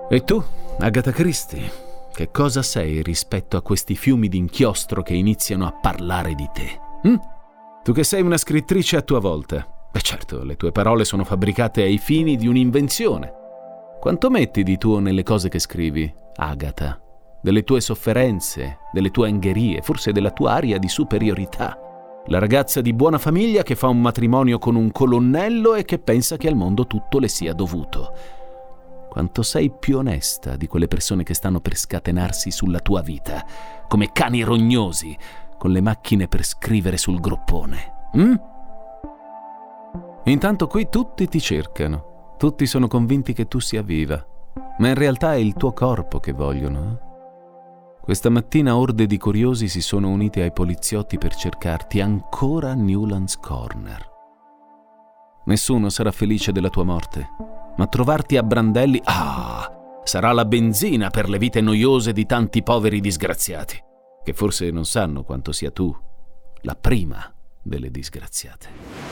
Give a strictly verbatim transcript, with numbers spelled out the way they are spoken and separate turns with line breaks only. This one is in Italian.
E tu, Agatha Christie, che cosa sei rispetto a questi fiumi d'inchiostro che iniziano a parlare di te? Hm? Tu che sei una scrittrice a tua volta. Beh certo, le tue parole sono fabbricate ai fini di un'invenzione. Quanto metti di tuo nelle cose che scrivi, Agatha? Delle tue sofferenze, delle tue angherie, forse della tua aria di superiorità. La ragazza di buona famiglia che fa un matrimonio con un colonnello e che pensa che al mondo tutto le sia dovuto. Quanto sei più onesta di quelle persone che stanno per scatenarsi sulla tua vita, come cani rognosi, con le macchine per scrivere sul groppone. Hm? Intanto qui tutti ti cercano, tutti sono convinti che tu sia viva, ma in realtà è il tuo corpo che vogliono. Eh? Questa mattina orde di curiosi si sono uniti ai poliziotti per cercarti ancora a Newlands Corner. Nessuno sarà felice della tua morte, ma trovarti a brandelli, ah, sarà la benzina per le vite noiose di tanti poveri disgraziati, che forse non sanno quanto sia tu la prima delle disgraziate.